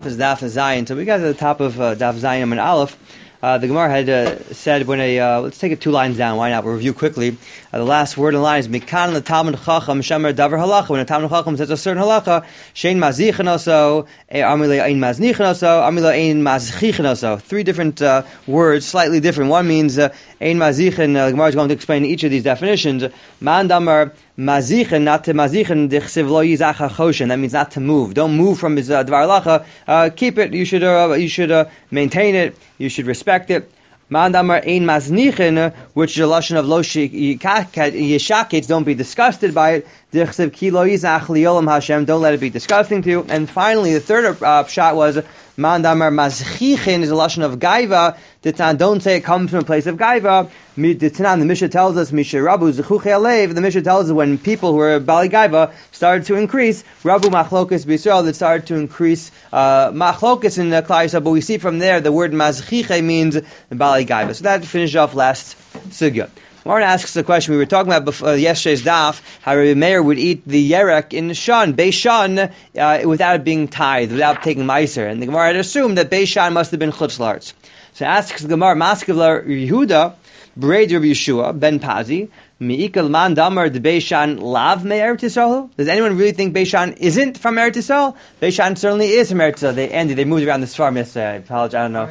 is Daf Zayin. So we got to the top of Daf Zayin and Aleph. The Gemara had said when let's take it 2 lines down. Why not? We'll review quickly. The last word in the line is Mikan l'Talmud Chacham Shemer Davar Halacha. When a Talmud Chacham says a certain halacha, Shein Mazichin Oso, Amile Ein Maznichin Oso, Amile Ein Mazchichin Oso. 3 different words, slightly different. One means Ein Mazichin. The Gemara is going to explain each of these definitions. Man Damar Mazichin, not to Mazichin, Dichsiv Lo Yizach HaChoshen. That means not to move. Don't move from his Dvar Halacha. Keep it. You should maintain it. You should respect it. Mandamar ein maznichin, which is a lashon of lo yishaketz, don't be disgusted by it. Dichsev ki lo yizach liyolam Hashem, don't let it be disgusting to you. And finally, the third shot was mandamar mazchichin is a lashon of gaiva. Don't say it comes from a place of gaiva. The Mishnah tells us Misha Rabu zechuchei alev. The Mishnah tells us when people who were bali gaiva started to increase Rabu machlokas b'Yisrael, that started to increase machlokas in the Klal Yisrael. But we see from there the word mazchiche means bali gaiva. So that finished off last sugya. Warren asks the question we were talking about before yesterday's daf, how Rabbi Meir would eat the yerek in Shan, Beis Shan, without it being tithed, without taking meiser. And the Gemara had assumed that Beis Shan must have been chutz la'aretz. So asks the Gemara, Maskevla Yehuda, Braid Rabbi Yeshua, Ben Pazi, Mi'ikal Man Damar de Beis Shan Lav Me Eretz Yisrael? Does anyone really think Beis Shan isn't from Eretz Yisrael? Beis Shan certainly is from Eretz Yisrael. They moved around this farm yesterday. I apologize, I don't know.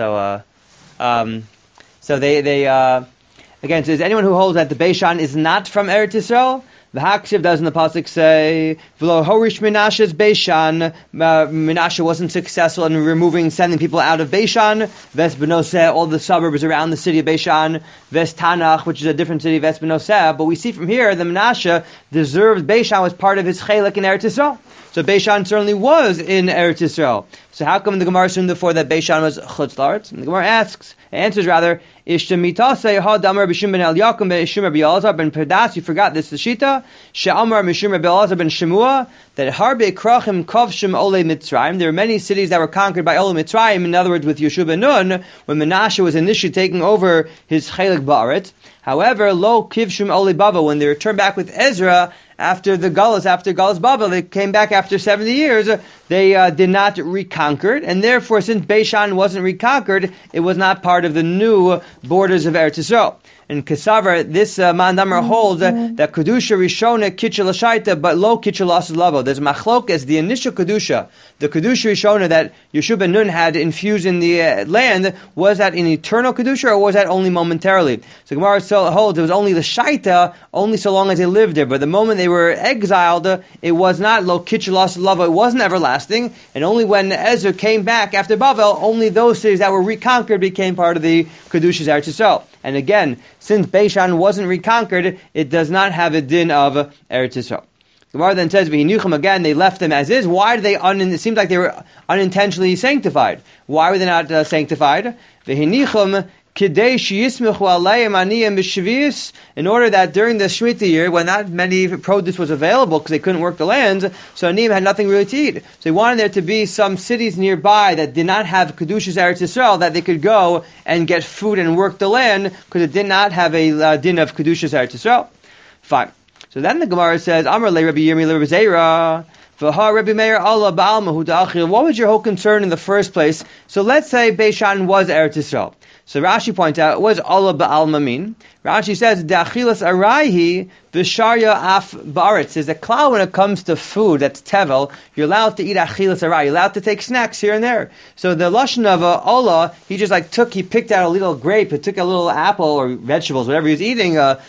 Okay. So they again, so is anyone who holds that the Beis Shan is not from Eretz Yisrael? The Hakshiv does in the pasuk say, "V'lo horish Menashe's Beis Shan." Menashe wasn't successful in sending people out of Beis Shan. Ves Benoseh, all the suburbs around the city of Beis Shan. Ves Tanach, which is a different city, Ves Benoseh. But we see from here, the Menashe deserved Beis Shan was part of his chelek in Eretz Yisrael. So Beis Shan certainly was in Eretz Yisrael. So how come the Gemara assumed before that Beis Shan was chutz la'aretz? And the Gemara answers rather, Ishtamitase ha damar b'shim ben Eliakim ben Ishim Rabbi Elazar ben Perdas. You forgot this Shita. She'amar mishim Rabbi Elazar ben Shemua, that harbe krachim kovshim ole Mitzrayim. There were many cities that were conquered by ole Mitzrayim. In other words, with Yeshua ben Nun, when Menashe was initially taking over his chelik ba'aretz. However, lo kivshim ole Bava, when they returned back with Ezra after Galus Baba, they came back after 70 years. They did not reconquer it, and therefore, since Beis Shan wasn't reconquered, it was not part of the new borders of Eretz Yisrael. In Kesavar, this Mandamar holds that Kedusha Rishona Kitchel Shaita, but lo Kitchel Asad Lavo. There's Machlokas, the initial Kedusha, the Kedusha Rishona that Yeshua ben Nun had infused in the land, was that an eternal Kedusha or was that only momentarily? So Gemara holds it was only the Shaita, only so long as they lived there. But the moment they were exiled, it was not lo Kitchel Asad Lavo, it wasn't everlasting, and only when Ezra came back after Bavel, only those cities that were reconquered became part of the Kedusha's Eretz Yisrael. And again, since Beis Shan wasn't reconquered, it does not have a din of Eretz Yisrael. The Gemara then says, "V'hinuchim," again, they left them as is. Why did they? It seems like they were unintentionally sanctified. Why were they not sanctified? V'hinuchim kidei sheyismechu aleim aniyim b'shvius, in order that during the Shemitah year, when not many produce was available because they couldn't work the lands, so aniyim had nothing really to eat. So they wanted there to be some cities nearby that did not have Kedushas Eretz Yisrael, that they could go and get food and work the land, because it did not have a din of Kedushas Eretz Yisrael. Fine. So then the Gemara says, Amar le Rabbi Yirmi le Rabbi Zeira, V'ha Rabbi Meir Allah ba'alma hu da'achil. What was your whole concern in the first place? So let's say Beis Shan was Eretz Yisrael. So Rashi points out, what does Allah ba'alma mean? Rashi says, Da'achilas arayhi v'sharya af ba'aretz. There's a klal when it comes to food, that's tevel, you're allowed to eat achilas aray, you're allowed to take snacks here and there. So the lashon of Allah, he picked out a little grape, he took a little apple or vegetables, whatever he was eating, a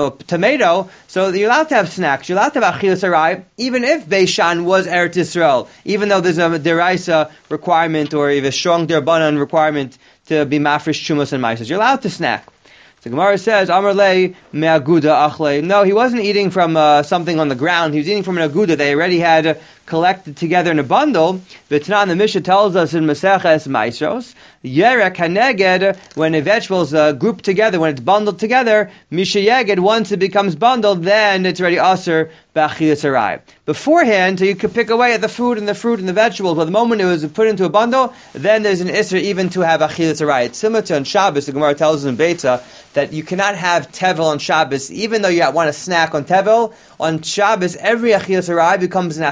tomato, so you're allowed to have snacks, you're allowed to have achilas aray, even if Beis Shan was Eretz Yisrael, even though there's a deraisa requirement or even a strong derbanan requirement to be mafresh chumos and maisas. You're allowed to snack. So Gemara says, Amar le me'aguda achle. No, he wasn't eating from something on the ground. He was eating from an aguda they already had collected together in a bundle. V'tanan, the Mishnah tells us in Maseches Maisros, Yerek haneged, when the vegetables group together, when it's bundled together, Misha Yeged, once it becomes bundled, then it's already Aser b'achilas aray. Beforehand, so you could pick away at the fruit and the vegetables, but the moment it was put into a bundle, then there's an Isser even to have achilas aray. It's similar to on Shabbos, the Gemara tells us in Beitza, that you cannot have tevel on Shabbos, even though you want a snack on tevel. On Shabbos, every achilas aray becomes an achilas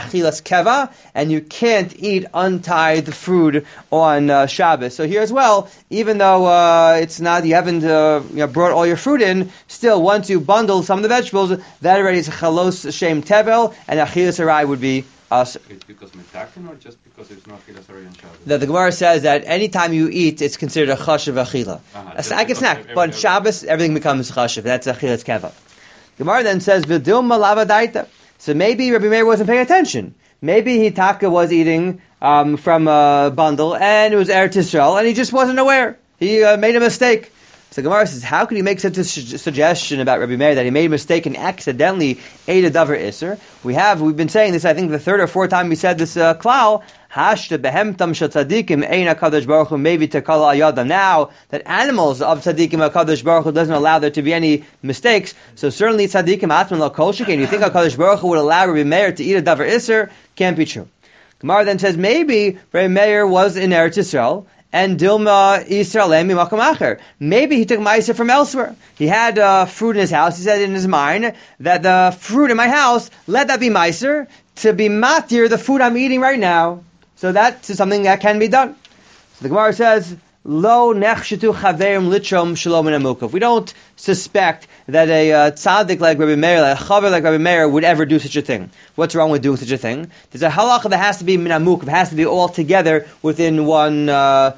keva, and you can't eat untied food on Shabbos. So here as well, even though it's not, you haven't brought all your fruit in, still once you bundle some of the vegetables, that already is chalos shem tevel, and achilas arai would be us. It's because metakin, or just because there's no achilas arai on Shabbos? The Gemara says that any time you eat, it's considered a chashav achila. A snack, but on Shabbos everything becomes chashav. That's achilas keva. Gemara then says v'dilma lavadaita. So maybe Rabbi Meir wasn't paying attention. Maybe Hitaka was eating from a bundle, and it was Eretz Yisrael, and he just wasn't aware. He made a mistake. So Gemara says, how could he make such a suggestion about Rabbi Meir that he made a mistake and accidentally ate a davar iser? We've been saying this, I think the third or fourth time we said this klal. Hashta behemtam shatzadikim ein HaKadosh Baruch Hu maybe tekala ayada. Now that animals of tzadikim HaKadosh Baruch Hu doesn't allow there to be any mistakes, so certainly tzadikim atman la kol sheken. You think HaKadosh Baruch Hu would allow Rabbi Meir to eat a davar iser? Can't be true. Gemara then says maybe Rabbi Meir was in Eretz Yisrael, and Dilma Yisrael Makom Acher. Maybe he took ma'aser from elsewhere. He had fruit in his house. He said in his mind that the fruit in my house, let that be ma'aser, to be matir the food I'm eating right now. So that's something that can be done. So the Gemara says, Lo nechshetu chaverim litrom shalom and amukov. We don't suspect that a tzaddik like Rabbi Meir, like a chaver like Rabbi Meir, would ever do such a thing. What's wrong with doing such a thing? There's a halacha that has to be min amukov. It has to be all together within one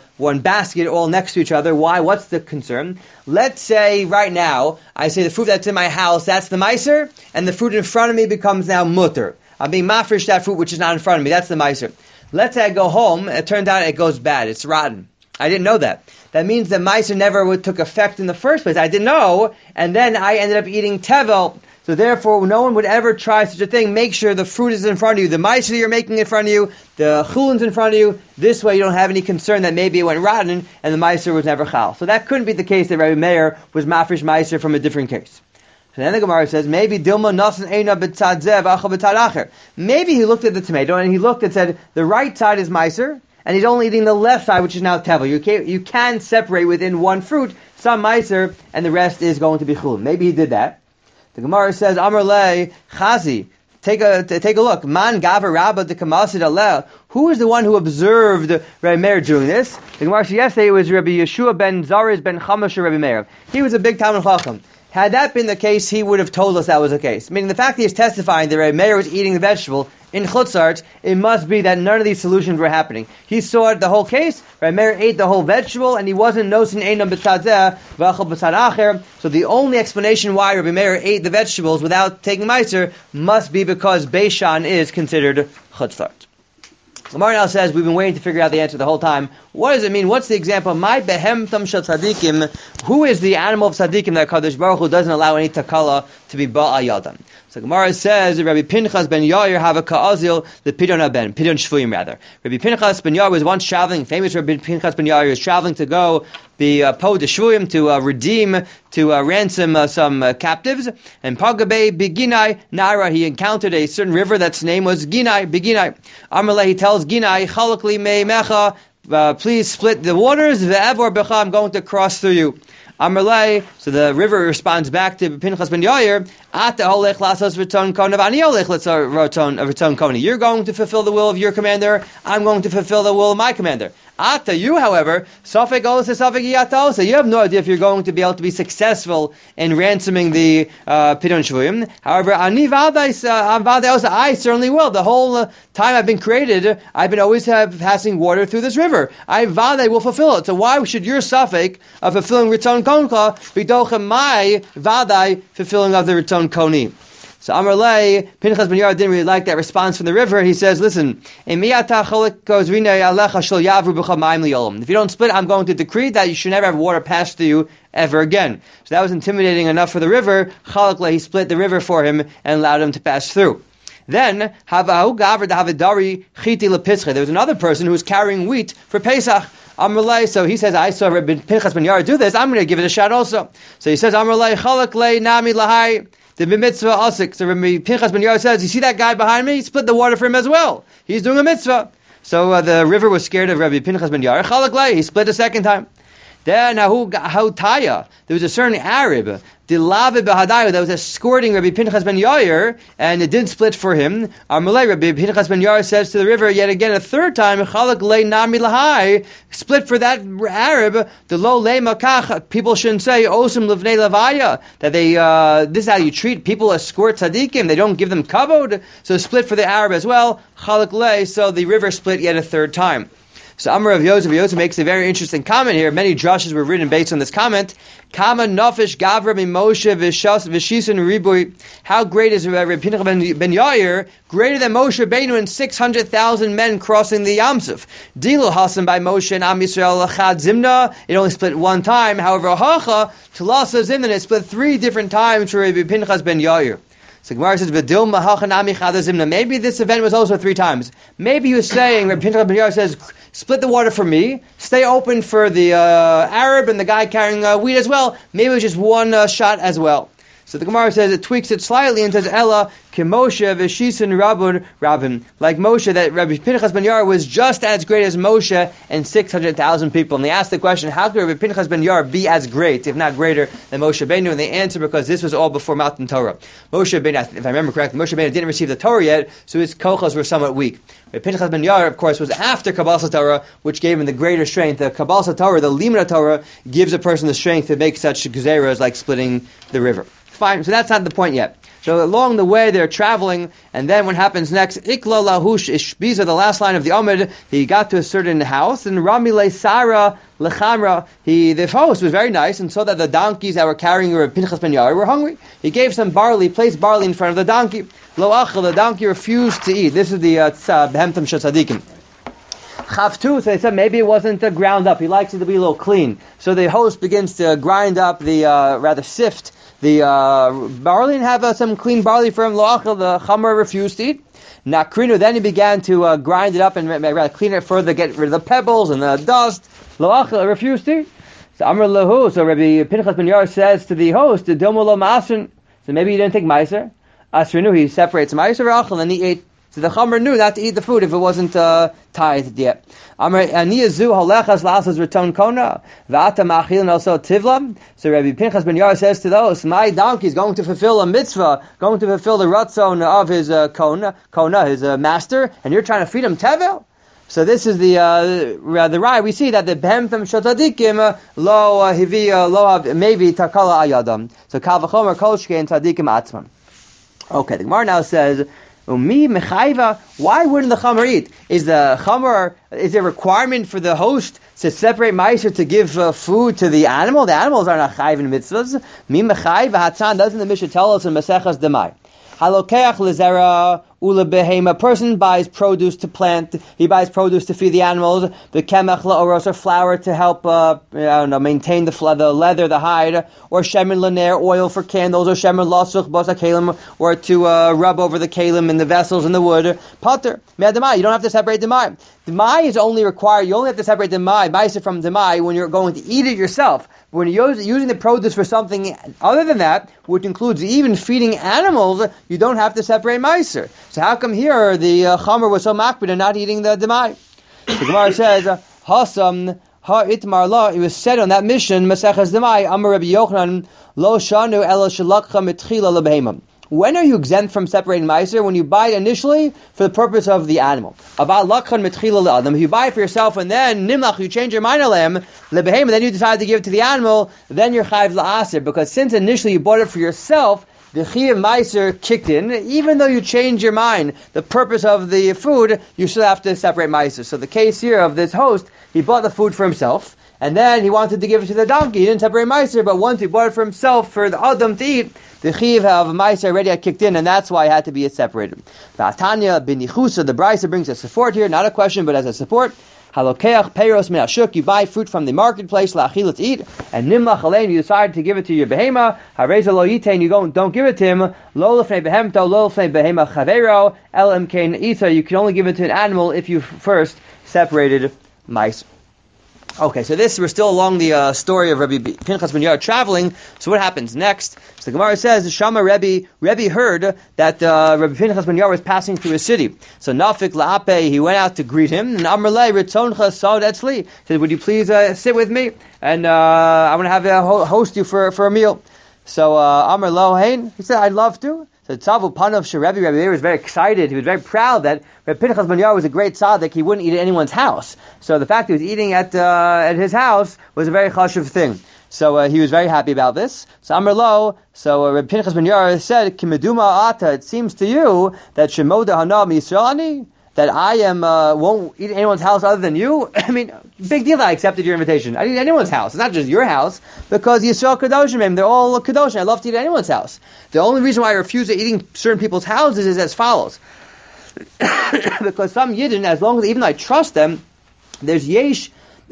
basket, all next to each other. Why? What's the concern? Let's say right now, I say the fruit that's in my house, that's the meiser, and the fruit in front of me becomes now mutter. I'm being mafresh that fruit which is not in front of me. That's the meiser. Let's say I go home, it turns out it goes bad. It's rotten. I didn't know that. That means the meiser never took effect in the first place. I didn't know, and then I ended up eating tevel. So therefore, no one would ever try such a thing. Make sure the fruit is in front of you, the meiser you're making in front of you, the chulin's in front of you. This way you don't have any concern that maybe it went rotten and the meiser was never chal. So that couldn't be the case that Rabbi Meir was mafresh meiser from a different case. So then the Gemara says, maybe Dilma Nasan Eina b'tzad zev achal b'tzad acher. Maybe he looked at the tomato and he looked and said, the right side is meiser, and he's only eating the left side, which is now tevel. You can separate within one fruit some meiser, and the rest is going to be chul. Maybe he did that. The Gemara says, Amar le chazi. Take a look. Man gaver rabba de kamasid aleh. Who is the one who observed Rabbi Meir doing this? The Gemara said yesterday it was Rabbi Yeshua ben Zariz ben Chamash Rabbi Meir. He was a big Talmud Chacham. Had that been the case, he would have told us that was the case. Meaning the fact that he is testifying that Rabbi Meir was eating the vegetable in Chutzart, it must be that none of these solutions were happening. He saw the whole case, Rabbi Meir ate the whole vegetable, and he wasn't nosin einam b'tzad zeh v'achal b'tzad acher. So the only explanation why Rabbi Meir ate the vegetables without taking meiser must be because Beishan is considered Chutzart. Gemara now says, we've been waiting to figure out the answer the whole time. What does it mean? What's the example? My behemtam shel tzadikim. Who is the animal of tzadikim that Kadosh Baruch Hu doesn't allow any takala to be ba'al yadam? So Gemara says, Rabbi Pinchas ben Yair have a ka'azil, the Pidyon Shvuyim rather. Rabbi Pinchas ben Yair was once traveling, famous Rabbi Pinchas ben Yair was traveling to go be po de Shvuyim, to redeem, to ransom some captives. And Pagabe Beginai Nara, he encountered a certain river that's name was Ginai, Beginai. Amalei, he tells Ginai, Chalakli mei mecha, please split the waters, ve'evor becha, I'm going to cross through you. Amalei, so the river responds back to Pinchas ben Yair, Ata holech lasos v'ton konav, ani holech v'ton koni. You're going to fulfill the will of your commander, I'm going to fulfill the will of my commander. Ata, you, however, Safek Osa, Safek Yata, you have no idea if you're going to be able to be successful in ransoming the Pidyon Shvuyim. However, Ani Vadai Osa, I certainly will. The whole time I've been created, I've been always passing water through this river. I Vadai will fulfill it. So why should your Safek of fulfilling Riton Konka be Dochem my Vadai fulfilling of the Riton Koni? So Amarlei, Pinchas ben Yair didn't really like that response from the river. He says, listen, if you don't split, I'm going to decree that you should never have water pass through you ever again. So that was intimidating enough for the river. He split the river for him and allowed him to pass through. Then, there was another person who was carrying wheat for Pesach. Amarlei, so he says, I saw Pinchas ben Yair do this, I'm going to give it a shot also. So he says, Amarlei, chalak le nami lahai. The mitzvah asik. So Pinchas ben Yair says, you see that guy behind me? He split the water for him as well. He's doing a mitzvah. So the river was scared of Rabbi Pinchas ben Yair. Chalak lei, he split a second time. Then Taya, there was a certain Arab, that was escorting Rabbi Pinchas ben Yair, and it didn't split for him. Amalei, Rabbi Pinchas ben Yair says to the river yet again a third time, Chalak le nami lahai, split for that Arab. The lo le makach. People shouldn't say osim levnei levaya, that they this is how you treat people, escort tzaddikim. They don't give them kavod. So split for the Arab as well. Chalak le. So the river split yet a third time. So Amar of Yosef makes a very interesting comment here. Many drushes were written based on this comment. Kama nafesh gavra mimoshe v'shisun ribui. How great is Rabbi Pinchas ben Yair? Greater than Moshe Rabbeinu and 600,000 men crossing the Yamsuf. Dilu hasan by Moshe and Am Yisrael lachad zimna. It only split one time. However, hacha tulasa zimna. It split 3 different times for Rabbi Pinchas ben Yair. So Gemara says, maybe this event was also 3 times. Maybe he was saying, Rabbi Pinchas ben Yair says, split the water for me, stay open for the Arab and the guy carrying wheat as well. Maybe it was just one shot as well. So the Gemara says, it tweaks it slightly and says, Ella, Moshe v'shisin rabin. Like Moshe, that Rabbi Pinchas ben Yair was just as great as Moshe and 600,000 people. And they asked the question, how could Rabbi Pinchas ben Yair be as great, if not greater, than Moshe Rabbeinu? And they answer, because this was all before Matan Torah. Moshe Rabbeinu, if I remember correctly, Moshe Rabbeinu didn't receive the Torah yet, so his kochos were somewhat weak. Rabbi Pinchas ben Yair, of course, was after Kabbalas Torah, which gave him the greater strength. The Kabbalas Torah, the Limud Torah, gives a person the strength to make such gezeras like splitting the river. Fine, so that's not the point yet. So along the way they're traveling, and then what happens next? Ikla lahush ishbiza, the last line of the Amud, he got to a certain house, and Rami le Sara lechamra, the host was very nice, and saw that the donkeys that were carrying Rabbi Pinchas ben Yair were hungry. He gave some barley, placed barley in front of the donkey. Lo achel, the donkey refused to eat. This is the behemtam shel tzadikim. Chavtu, so they said maybe it wasn't ground up. He likes it to be a little clean. So the host begins to grind up sift the barley and have some clean barley for him. Loachel, the chamor refused to eat. Nakrinu, then he began to grind it up and rather clean it further, get rid of the pebbles and the dust. Loachel refused to eat. So Amr lahu, so Rabbi Pinchas ben Yair says to the host, Domo lo ma'asrin. So maybe he didn't take meiser. Asrinu, he separates meiser v'achel, and he ate. So the Chomer knew not to eat the food if it wasn't tithed yet. Amar aniyazu halechas lasas return kona v'ata machilin also tivlam. So Rabbi Pinchas ben Yair says to those, my donkey is going to fulfill a mitzvah, going to fulfill the ratzon of his kona, his master, and you're trying to feed him tevel. So this is the raya. We see that the behemtam shel tzadikim lo hivi lo maybe takala ayadam. So kal v'chomer kol shkein tzadikim atzman. Okay, the Gemara now says, Umi mechayva, why wouldn't the chamer eat? Is there a requirement for the host to separate meiser to give food to the animal? The animals are not chayv in mitzvahs. Mi mechayva hatzan, doesn't the Mishnah tell us in Masechas Demai? Halokeach lezera ula behema. A person buys produce to plant. He buys produce to feed the animals. The kemach laoros, or flour to help maintain the leather, the hide, or shemen laner, oil for candles, or shemen lasuch basa kalim, or to rub over the kalim and the vessels and the wood. Potter me'adamai. You don't have to separate demai. Demai is only required. You only have to separate demai, meiser from demai, when you're going to eat it yourself. When you're using the produce for something other than that, which includes even feeding animals, you don't have to separate meiser. So how come here the chamer was so makbid and not eating the demai? The Gemara says, Hasam ha itmar la. It was said on that mission, Maseches Demai, Amar Rabbi Yochanan, Lo shanu ela shalakcha mitchila lebehemam. When are you exempt from separating meiser? When you buy it initially for the purpose of the animal. If you buy it for yourself and then nimlach, you change your mind alam lebehema, then you decide to give it to the animal, then you're chayv la'aser, because since initially you bought it for yourself, the chiyuv meiser kicked in. Even though you change your mind, the purpose of the food, you still have to separate meiser. So the case here of this host, he bought the food for himself, and then he wanted to give it to the donkey. He didn't separate meiser, but once he bought it for himself, for the adam to eat, the chiyuv of meiser already had kicked in, and that's why it had to be separated. V'atanya b'nichusa, the Brisa brings a support here, not a question, but as a support. Halokeach peiros min hashuk, you buy fruit from the marketplace, la'achil, to eat, and nimlach alein, you decide to give it to your behema, hareza lo yitain, you don't give it to him, lo lefnei behemto, lo lefnei behema chavero, el emkein isa, you can only give it to an animal if you first separated meiser. Okay, so we're still along the story of Rabbi Pinchas ben Yair traveling. So what happens next? So the Gemara says, Shama Rebbe heard that Rabbi Pinchas ben Yair was passing through a city. So Nafik La'ape, he went out to greet him. And Amr Le, Ritzoncha Sod Etzli. He said, would you please sit with me? And I'm going to host you for a meal. So Amr Lo Hain, he said, I'd love to. So Tzavu Panav Sherebi, Rabbi Meir was very excited. He was very proud that Rabbi Pinchas ben Yair was a great tzaddik. He wouldn't eat at anyone's house. So the fact he was eating at his house was a very chashuv thing. So he was very happy about this. So Amar Lo, so Rabbi Pinchas ben Yair said, Kimeduma Ata, it seems to you that Shemoda Hana Misrani, that I won't eat at anyone's house other than you? I mean, big deal that I accepted your invitation. I didn't eat at anyone's house. It's not just your house, because Yisrael Kadoshim, they're all Kadoshim. I love to eat at anyone's house. The only reason why I refuse to eating certain people's houses is as follows. Because some Yidden, even though I trust them, there's Yesh,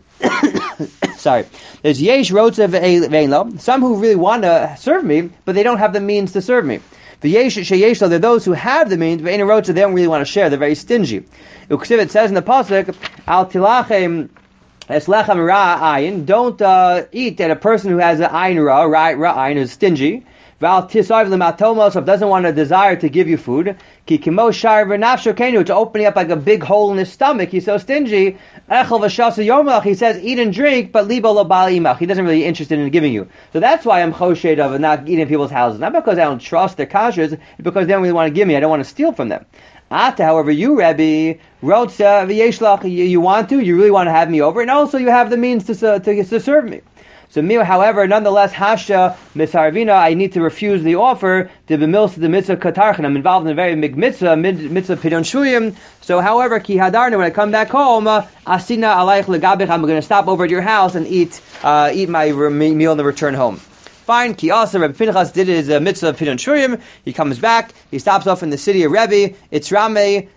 there's Yesh Rotzev Ve'lo, some who really want to serve me, but they don't have the means to serve me. The Yesh Sheyesh, they're those who have the means, but in a road, so they don't really want to share. They're very stingy. It says in the pasuk, Al Tilachem Eslechem Ra Ayin. Don't eat at a person who has an Ayin Ra Ayin, who's stingy. Val Tisarv Lematomos, doesn't want a desire to give you food. Ki Kimo Shar V'Nafsho Kenu, it's opening up like a big hole in his stomach. He's so stingy. Echel V'Shasa Yomach, he says eat and drink, but Libo Lo Bal Imach. He doesn't really interested in giving you. So that's why I'm choshed of not eating in people's houses. Not because I don't trust their kashrus, it's because they don't really want to give me. I don't want to steal from them. Ata, however, you, Rebbe, wrote V'Yeshlach, you want to, you really want to have me over, and also you have the means to serve me. So, however, nonetheless, Hasha Misarvina, I need to refuse the offer to bemils the mitzvah katarchan. I'm involved in a very big mitzvah pidon shuyim. So, however, ki hadarna, when I come back home, asina alayich legabich, I'm going to stop over at your house and eat my meal on the return home. Fine, ki also Rebbe Pinchas did his mitzvah pidon shuyim. He comes back, he stops off in the city of Rebbe. It's Rameh.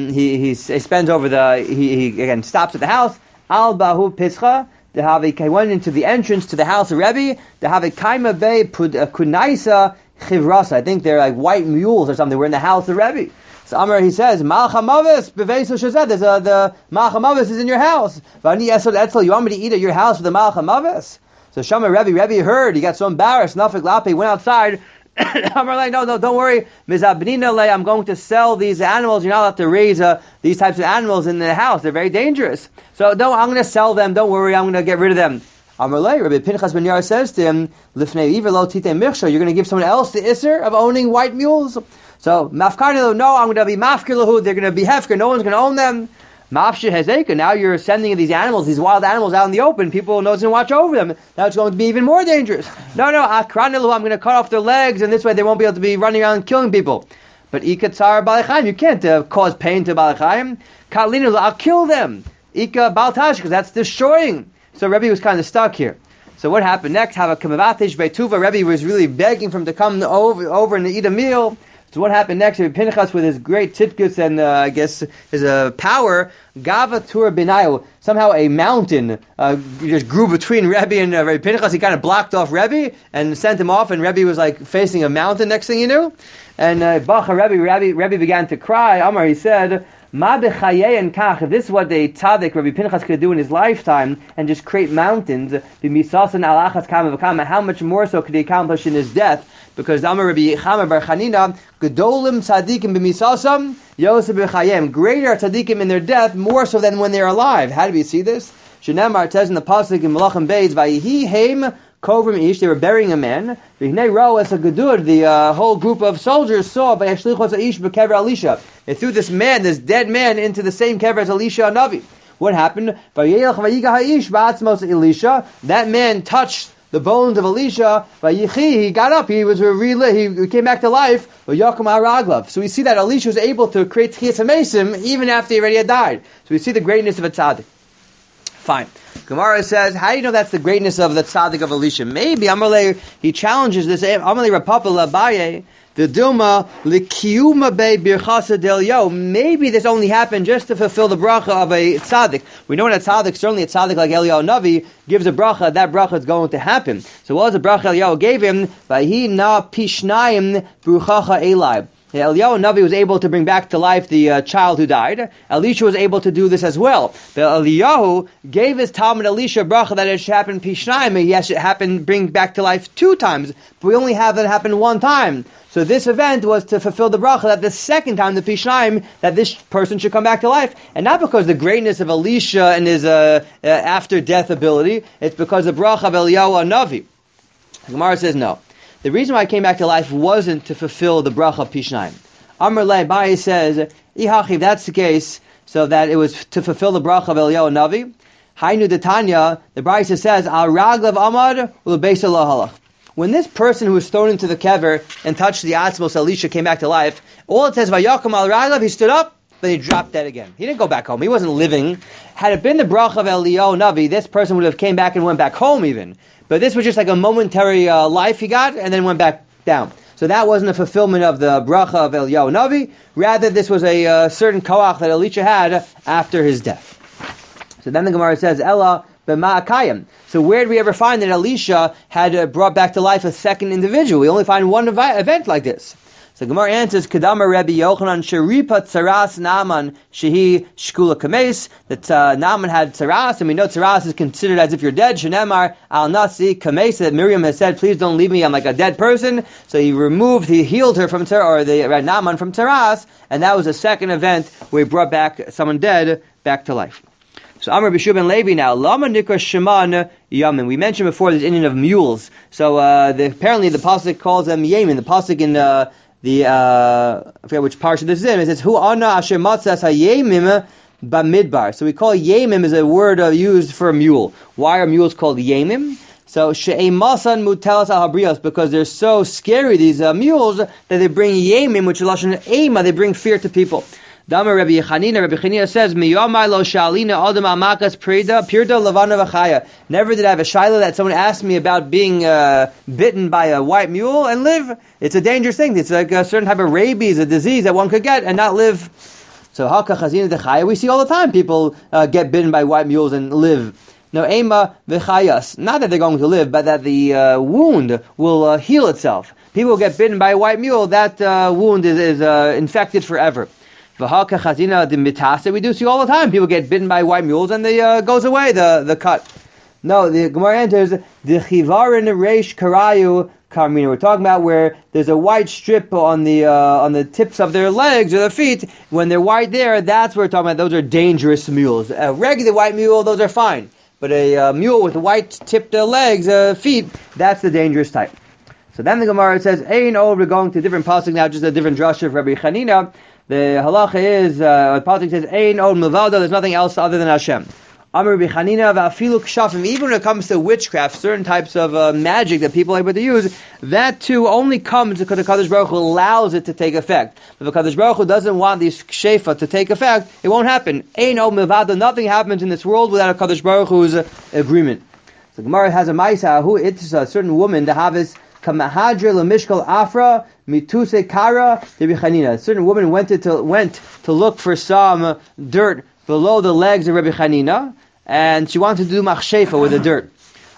He spends over he again stops at the house. Al bahu pischa. He went into the entrance to the house of Rebbe. They have a kaima bay kunaisa chivrasa. I think they're like white mules or something. We're in the house of Rebbe. So Amar, he says, Malach HaMavis b'veiso shazed. There's the Malach HaMavis is in your house. Vani esod etzel. You want me to eat at your house with the Malach HaMavis? So Shama Rebbe heard. He got so embarrassed. Nafik Lapi went outside. Amar like, no, don't worry. Mizabnina le, I'm going to sell these animals. You're not allowed to raise these types of animals in the house. They're very dangerous. So I'm going to sell them. Don't worry, I'm going to get rid of them. Amar le, Rabbi Pinchas ben Yair says to him, Lifnei iver lo titei michsha. You're going to give someone else the isser of owning white mules. So mafkarni, no, I'm going to be mafkir lahu. They're going to be hefker. No one's going to own them. Mafshir hezeka. Now you're sending these animals, these wild animals, out in the open. People know to watch over them. Now it's going to be even more dangerous. No, akranilu. I'm going to cut off their legs, and this way they won't be able to be running around and killing people. But ikatzar balechayim, you can't cause pain to balechayim. Kalinu, I'll kill them. Ika baltash, because that's destroying. So Rebbe was kind of stuck here. So what happened next? Have a kamavatish betuva. Rebbe was really begging for him to come over and eat a meal. So what happened next? Rabbi Pinchas, with his great tzidkus and I guess his power, Gava Tur Binayu, somehow a mountain just grew between Rebbe and Rabbi Pinchas. He kind of blocked off Rebbe and sent him off, and Rebbe was like facing a mountain. Next thing you knew, and Bacha Rebbe began to cry. Amar, he said, Ma b'chayei kach. If this is what the tzaddik Rabbi Pinchas could do in his lifetime and just create mountains, b'misasan alachas kama v'kama, how much more so could he accomplish in his death? Because Amar Rabbi Chama bar Chanina, Gedolim tzaddikim b'misasam, Yosef b'chayim. Greater tzaddikim in their death, more so than when they're alive. How do we see this? Shenamar, it says in the pasuk in Malachim Beis, Vayihi heim kovrim ish. They were burying a man. V'hnei ro es a gedur. The whole group of soldiers saw vayashlichos ish b'kever Elisha. They threw this dead man, into the same kever as Elisha Navi. What happened? Vayelach vayiga haish ba'atzmos Elisha. That man touched the bones of Elisha. He got up. He was he came back to life. So we see that Elisha was able to create Tchias HaMesim even after he already had died. So we see the greatness of a tzaddik. Fine. Gemara says, how do you know that's the greatness of the tzaddik of Elisha? Maybe Amalei, he challenges this. Amalei Rapapa Labaye, the Duma Likiyuma Be Birchasa Del Yo. Maybe this only happened just to fulfill the bracha of a tzaddik. We know that a tzaddik, certainly a tzaddik like Eliyahu Navi, gives a bracha. That bracha is going to happen. So what was the bracha Eliyahu gave him? Vahi na pishnayim bruchacha elai. Eliyahu Navi was able to bring back to life the child who died. Elisha was able to do this as well. But Eliyahu gave his Talmud Elisha bracha that it should happen pishnayim. He should happen bring back to life 2 times. But we only have that happen 1 time. So this event was to fulfill the bracha that the second time, the pishnayim, that this person should come back to life. And not because the greatness of Elisha and his after death ability. It's because the bracha of Eliyahu Navi. The Gemara says no. The reason why I came back to life wasn't to fulfill the bracha of Pishnayim. Amr Lei Bai says, Ihachi, if that's the case, so that it was to fulfill the bracha of Eliyahu Navi. Hainu Detanya, the Brisa says, Al Raglav Amad Ulebeis Halach. When this person who was thrown into the kever and touched the Atzmos, Elisha came back to life, all it says, Vayakum Al Raglav, he stood up, then he dropped dead again. He didn't go back home. He wasn't living. Had it been the bracha of Eliyahu Navi, this person would have came back and went back home even. But this was just like a momentary life he got, and then went back down. So that wasn't a fulfillment of the bracha of Eliyahu Navi. Rather, this was a certain koach that Elisha had after his death. So then the Gemara says, Ella b'ma'akayim. So where did we ever find that Elisha had brought back to life a second individual? We only find one event like this. So Gemara answers, Kedama Rebbe Yochanan Sheripa Tzaras Naaman Shehi Shkula Kames, that Naaman had Tzaras, and we know Tzaras is considered as if you're dead. Shenemar Al Nasi Kames, that Miriam has said, please don't leave me, I'm like a dead person. So he healed her from Naaman from Tzaras, and that was a second event where he brought back someone dead back to life. So Amr B'Shu ben Levi now, Lama Nikra Sheman Yamin. We mentioned before this Indian of mules. So apparently the pasuk calls them Yamin. The pasuk in I forget which parsha this is in. It says, "Hu ana asher matzas hayemim bamidbar." So we call yemim is a word used for a mule. Why are mules called yemim? So she'emasan mutelas al habrios, because they're so scary, these mules, that they bring yemim, which is lashon ema. They bring fear to people. Dama Rabbi Chanina says, "Miyamai lo shalina adam amakas pirda lavana v'chaya." Never did I have a shaila that someone asked me about being bitten by a white mule and live. It's a dangerous thing. It's like a certain type of rabies, a disease that one could get and not live. So haka chazina dechaya, we see all the time people get bitten by white mules and live. No, ema v'chayas. Not that they're going to live, but that the wound will heal itself. People get bitten by a white mule, that wound is infected forever. We do see all the time people get bitten by white mules and they goes away the cut. No, the Gemara enters the chivarin reish karayu karmina. We're talking about where there's a white strip on the tips of their legs or their feet. When they're white there, that's what we're talking about. Those are dangerous mules. A regular white mule, those are fine. But a mule with white tipped legs, feet, that's the dangerous type. So then the Gemara says, Ein we're going to different pasuk now, just a different drasha of Rabbi Chanina. The halacha is, pasuk says, Ein od milvado, there's nothing else other than Hashem. Amar Rabbi Chanina v'afilu kshafim, even when it comes to witchcraft, certain types of magic that people are able to use, that too only comes because the Kadosh Baruch Hu allows it to take effect. If the Kadosh Baruch Hu doesn't want these shefa to take effect, it won't happen. Ein od milvado, nothing happens in this world without a Kadosh Baruch Hu's agreement. So Gemara has a ma'isa, who it's a certain woman, the Havis, Kamahadra lemishkal afra mituse kara Rabbi Chanina. A certain woman went to look for some dirt below the legs of Rabbi Chanina, and she wanted to do machshefa with the dirt.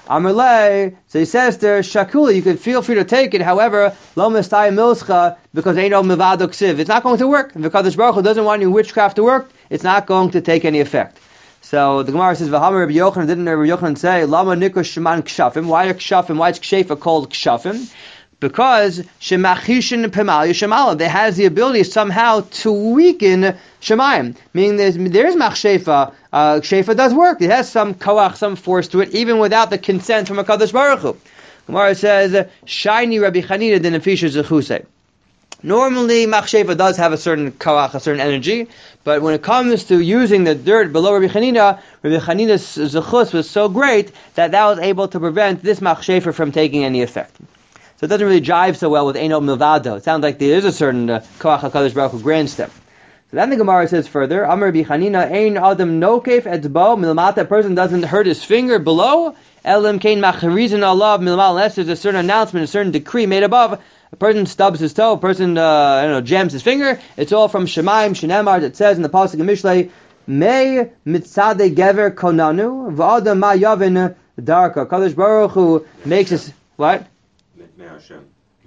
Amarle, so he says there, Shakula, you can feel free to take it, however, lo mistay milscha, because ain't no mevado ksiv. It's not going to work. If Kadosh Baruch Hu doesn't want your witchcraft to work, it's not going to take any effect. So the Gemara says, "V'hamar Rabbi Yochanan." Didn't Rabbi Yochanan say, "Lama nikra sheman kshafim"? Why are kshafim? Why is kshefa called kshafim? Because shemachishin pemal yishamalam. It has the ability somehow to weaken shemayim. Meaning there is machshefa. Kshefa does work. It has some koach, some force to it, even without the consent from a Kadosh Baruch Hu. Gemara says, "Shiny Rabbi Chanina din afisha zechusei." Normally, machshefa does have a certain koach, a certain energy, but when it comes to using the dirt below Rabbi Chanina's zechus was so great that was able to prevent this machshefa from taking any effect. So it doesn't really jive so well with Eino Milvado. It sounds like there is a certain koach HaKadosh Baruch Hu grants them. So then the Gemara says further, Amar Rabbi Chanina, Ein Adam Nokef Etzbo Milmata, a person doesn't hurt his finger below, Elim Kain Macharizin Allah Milmal, unless there's a certain announcement, a certain decree made above. A person stubs his toe, a person jams his finger. It's all from Shemaim, Shenemar, that says in the pasuk of Mishlei, Mei mitzade gever konanu, v'adam ma yavin darka. Kadosh Baruch Hu makes us, what? May Hashem.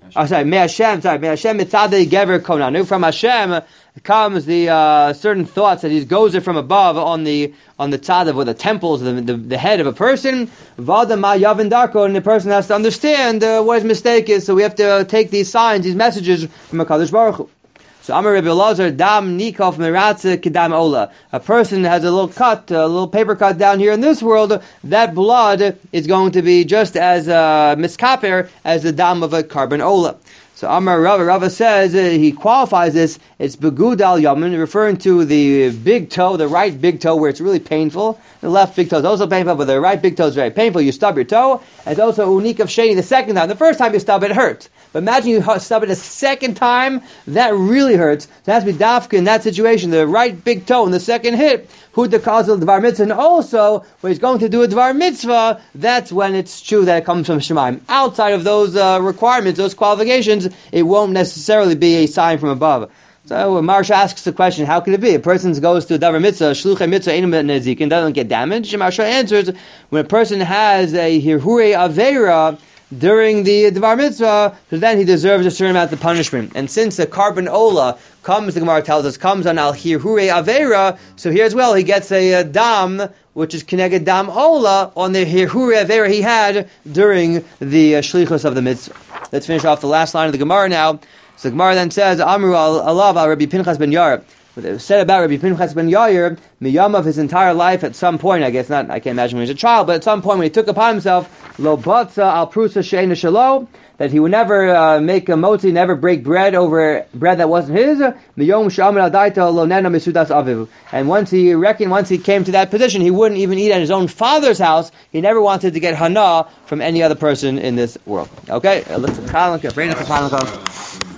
May Hashem mitzadei gever konanu. From Hashem comes the certain thoughts that he goes from above on the tzad or the temples, the head of a person. Vada ma yavin darko, and the person has to understand what his mistake is. So we have to take these signs, these messages from HaKadosh Baruch Hu. So Amar Rebbe Elazar, dam nikov meratze kedam ola. A person has a little cut, a little paper cut down here in this world. That blood is going to be just as miskaper as the dam of a carbon ola. So Amar Rava says he qualifies this. It's begud al yamin, referring to the big toe, the right big toe, where it's really painful. The left big toe is also painful, but the right big toe is very painful. You stub your toe. And it's also unik of sheni the second time. The first time you stub it hurts. But imagine you stub it a second time, that really hurts. So it has to be dafka in that situation, the right big toe in the second hit, who the cause of the dvar mitzvah, and also when he's going to do a dvar mitzvah, that's when it's true that it comes from Shemaim. Outside of those requirements, those qualifications, it won't necessarily be a sign from above. So Marsha asks the question, how could it be? A person goes to a davar mitzvah, shluchei mitzvah, ein nezikin, doesn't get damaged. And Marsha answers, when a person has a hirhure avera during the dvar mitzvah, so then he deserves a certain amount of punishment. And since the carbon ola comes, the Gemara tells us, comes on al hirhure avera, so here as well he gets a dam, which is keneged dam ola, on the hirhure avera he had during the shlichus of the mitzvah. Let's finish off the last line of the Gemara now. So the Gemara then says, Amru alav al Rabbi Pinchas ben Yair. What it was said about Rabbi Pinchas ben Yair, miyam of his entire life, at some point, I can't imagine when he was a child, but at some point when he took upon himself, lo batza al prusa she'ena shelo, that he would never make a motzi, never break bread over bread that wasn't his, miyom she'amid al daita lo nena misudas aviv. And once he came to that position, he wouldn't even eat at his own father's house. He never wanted to get hana from any other person in this world. Okay, let's Chanukah, bring us to Chanukah.